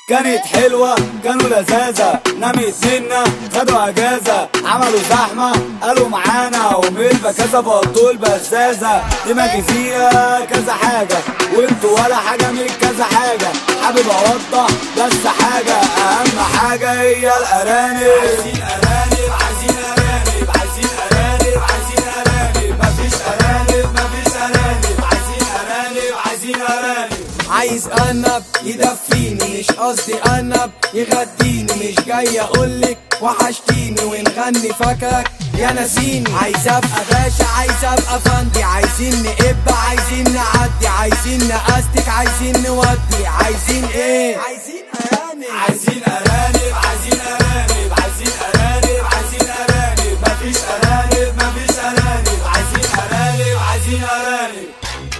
كانت حلوة كانوا لذاذة، نامت منا خدوا اجازة، عملوا زحمة قالوا معانا ومن البكاسة فضوا البزازة. دماغي فيها كذا حاجة وانتوا ولا حاجة من كذا حاجة، حابب اوضح بس حاجة، اهم حاجة هي الارانب. عايزين ارانب عايزين ارانب عايزين ارانب عايزين ارانب، مفيش ارانب مفيش ارانب، عايزين ارانب عايزين ارانب. عايز ارنب يدفيني، مش قصدي ارنب يغديني، مش جاي اقولك وحشتيني ونغني فاكرك يا ناسيني. عايز ابقى باشا عايز ابقى فندي، عايزين نقب عايزين نعدي، عايزين نقستك عايزين نودي، عايزين ايه؟ عايزين ارانب عايزين ارانب عايزين ارانب عايزين ارانب عايزين ارانب، مفيش ارانب مفيش ارانب، عايزين ارانب عايزين ارانب.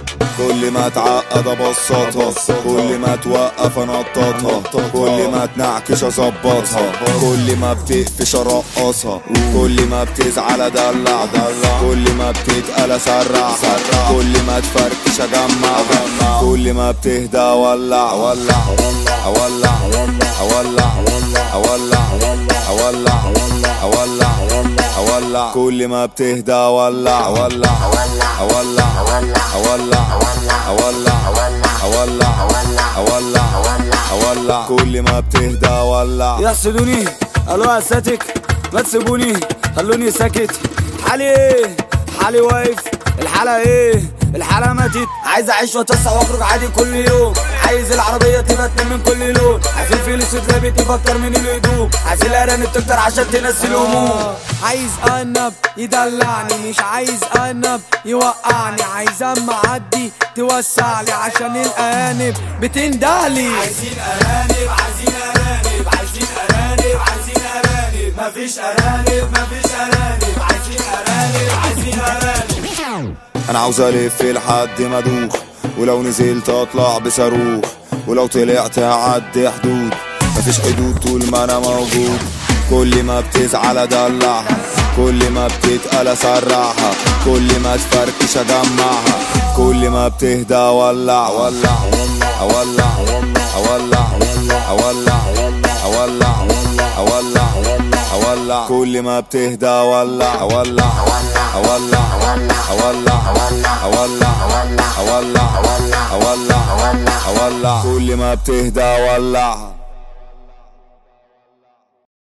كل ما تعقد ابسطها، كل ما توقف انططها، كل ما تنعكش اظبطها، كل ما بتقفش ارقصها، كل ما بتزعل ادلع، كل ما بتتقل اسرع، كل ما تفركش اجمع، كل ما بتهدى اولع اولع اولع اولع اولع اولع اولع اولع، كل ما بتهدى اولع اولع اولع اولع اولع اولع اولع اولع، كل ما بتهدى اولع. يحسدوني قالوا اساتك ما تسيبوني خلوني ساكت، حالي ايه حالي واقف، الحالة ايه الحالة ماتت. عايز اعيش واتوسع واخرج عادي كل يوم، عايز العربية تبقى اتنين من كل لون، عايز الفلوس تلابي تبقى اكتر من الهدوم، عايز الارانب تكتر عشان تنسي الهموم. عايز ارنب يدلعني، مش عايز ارنب يوقعني، عايز اما اعدي توسعلي عشان الارانب بتندهلي. عايزين ارانب عايزين ارانب عايزين ارانب عايزين ارانب، مفيش ارانب مفيش ارانب، عايزين ارانب عايزين ارانب. انا عاوز الف لحد ما ادوخ، ولو نزلت اطلع بصاروخ، ولو طلعت هعدي حدود، مفيش حدود طول ما انا موجود. كل ما بتزعل ادلعها، كل ما بتتقل اسرعها، كل ما تفركش اجمعها، كل ما بتهدى اولع اولع اولع اولع اولع اولع اولع اولع، كل ما بتهدى اولع اولع اولع اولع اولع اولع اولع كل ما بتهدى اولع.